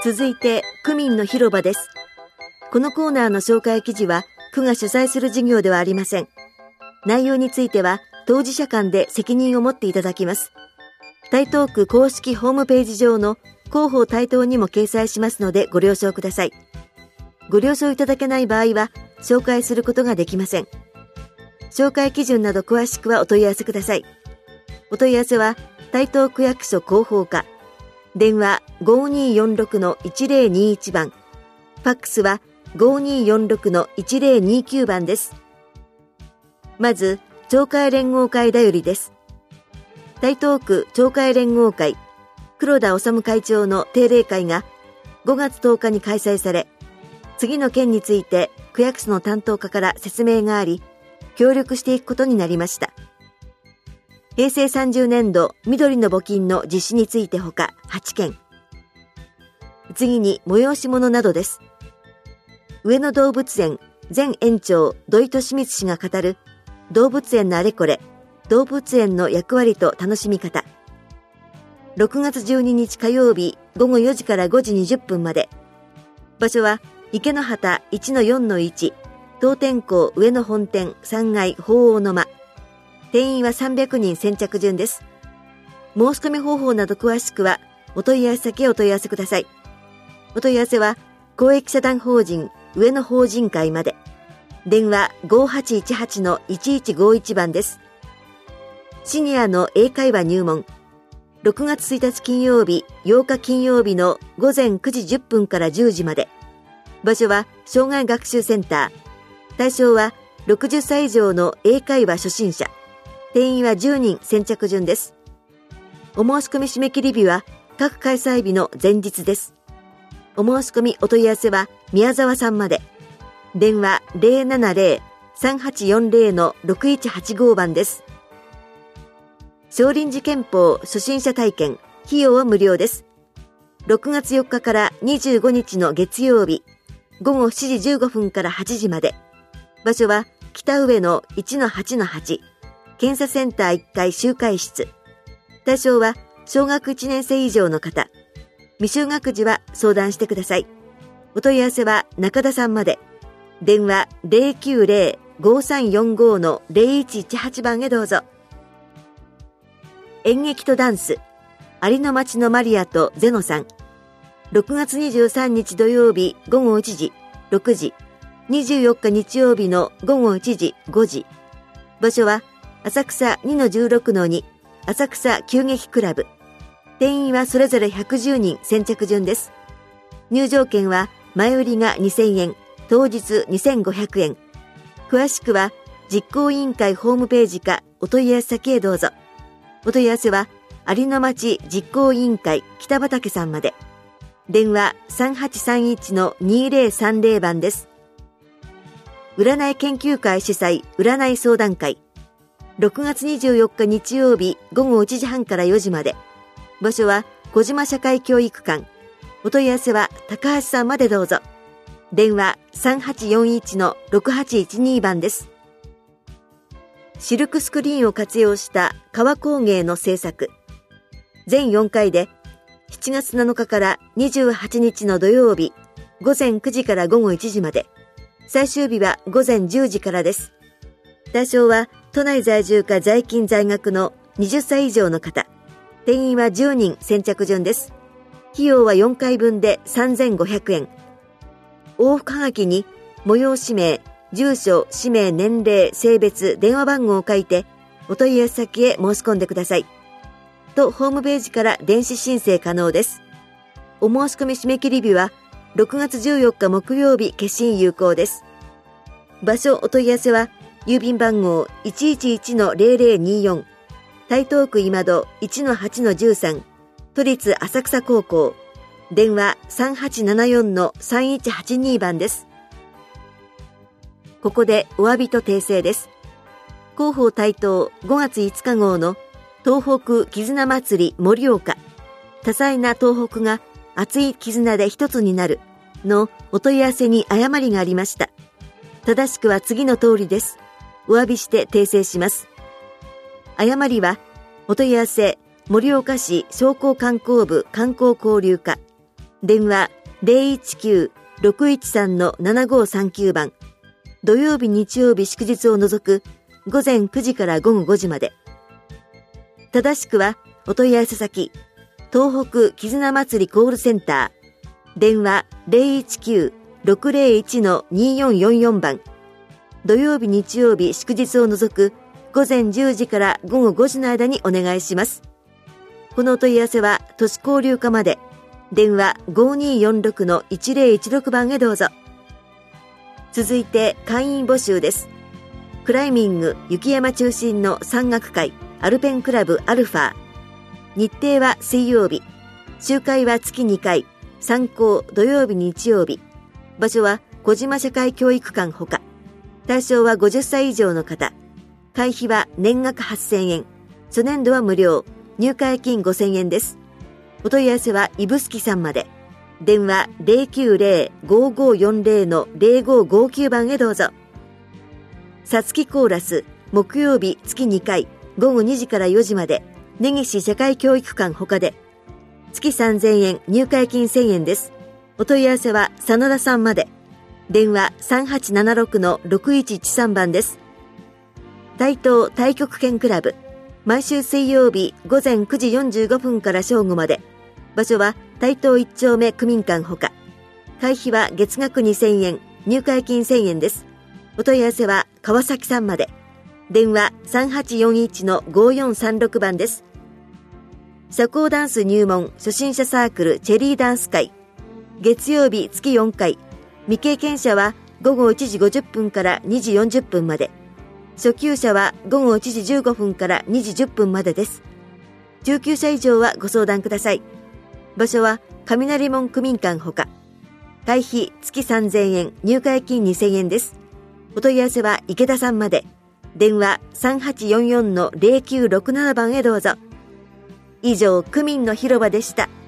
続いて区民の広場です。このコーナーの紹介記事は区が主催する事業ではありません。内容については当事者間で責任を持っていただきます。台東区公式ホームページ上の広報台東にも掲載しますのでご了承ください。ご了承いただけない場合は紹介することができません。紹介基準など詳しくはお問い合わせください。お問い合わせは台東区役所広報課、電話 5246-1021 番、ファックスは 5246-1029 番です。まず、町会連合会だよりです。台東区町会連合会黒田治会長の定例会が5月10日に開催され、次の件について区役所の担当課から説明があり、協力していくことになりました。平成30年度緑の募金の実施についてほか8件。次に催し物などです。上野動物園前園長土井利光氏が語る動物園のあれこれ、動物園の役割と楽しみ方。6月12日火曜日午後4時から5時20分まで。場所は池の端 1-4-1 東天港上野本店3階鳳凰の間。定員は300人先着順です。申し込み方法など詳しくはお問い合わせ先へお問い合わせください。お問い合わせは公益社団法人上野法人会まで。電話 5818-1151 番です。シニアの英会話入門。6月1日金曜日、8日金曜日の午前9時10分から10時まで。場所は障害学習センター。対象は60歳以上の英会話初心者。定員は10人先着順です。お申し込み締め切り日は各開催日の前日です。お申し込みお問い合わせは宮沢さんまで。電話 070-3840-6185 番です。少林寺拳法初心者体験、費用は無料です。6月4日から25日の月曜日、午後7時15分から8時まで。場所は北上の 1-8-8、検査センター1階集会室。対象は小学1年生以上の方。未就学児は相談してください。お問い合わせは中田さんまで。電話 090-5345-0118 番へどうぞ。演劇とダンス、ありの町のマリアとゼノさん。6月23日土曜日午後1時、6時、24日日曜日の午後1時、5時。場所は浅草 2-16-2 浅草急激クラブ。定員はそれぞれ110人先着順です。入場券は前売りが2000円、当日2500円。詳しくは実行委員会ホームページかお問い合わせ先へどうぞ。お問い合わせはありの町実行委員会北畠さんまで。電話 3831-2030 番です。占い研究会主催占い相談会。6月24日日曜日午後1時半から4時まで。場所は小島社会教育館。お問い合わせは高橋さんまでどうぞ。電話 3841-6812 番です。シルクスクリーンを活用した革工芸の制作。全4回で7月7日から28日の土曜日午前9時から午後1時まで。最終日は午前10時からです。対象は都内在住か在勤在学の20歳以上の方。定員は10人先着順です。費用は4回分で3500円。往復はがきに催し名、住所、氏名、年齢、性別、電話番号を書いてお問い合わせ先へ申し込んでください。とホームページから電子申請可能です。お申し込み締め切り日は6月14日木曜日決心有効です。場所お問い合わせは郵便番号 111-0024 台東区今戸 1-8-13 都立浅草高校。電話 3874-3182 番です。ここでお詫びと訂正です。広報台東5月5日号の東北絆祭り盛岡、多彩な東北が熱い絆で一つになるのお問い合わせに誤りがありました。正しくは次の通りです。お詫びして訂正します。誤りはお問い合わせ盛岡市商工観光部観光交流課電話 019-613-7539 番。土曜日日曜日祝日を除く午前9時から午後5時まで。正しくはお問い合わせ先、東北絆祭りコールセンター、電話 019-601-2444 番。土曜日日曜日祝日を除く午前10時から午後5時の間にお願いします。このお問い合わせは都市交流課まで。電話 5246-1016 番へどうぞ。続いて会員募集です。クライミング雪山中心の山岳会アルペンクラブアルファ。日程は水曜日。集会は月2回。参考土曜日日曜日。場所は小島社会教育館ほか。対象は50歳以上の方。会費は年額8000円。初年度は無料。入会金5000円です。お問い合わせは指宿さんまで。電話 090-5540-0559 番へどうぞ。さつきコーラス木曜日月2回午後2時から4時まで根岸社会教育館ほかで月3000円入会金1000円です。お問い合わせは真田さんまで。電話 3876-6113 番です。台東太極拳クラブ毎週水曜日午前9時45分から正午まで。場所は台東1丁目区民館ほか。会費は月額2000円、入会金1000円です。お問い合わせは川崎さんまで。電話 3841-5436 番です。社交ダンス入門初心者サークルチェリーダンス会。月曜日月4回。未経験者は午後1時50分から2時40分まで。初級者は午後1時15分から2時10分までです。中級者以上はご相談ください。場所は雷門区民館ほか。会費月3000円、入会金2000円です。お問い合わせは池田さんまで。電話 3844-0967 番へどうぞ。以上、区民の広場でした。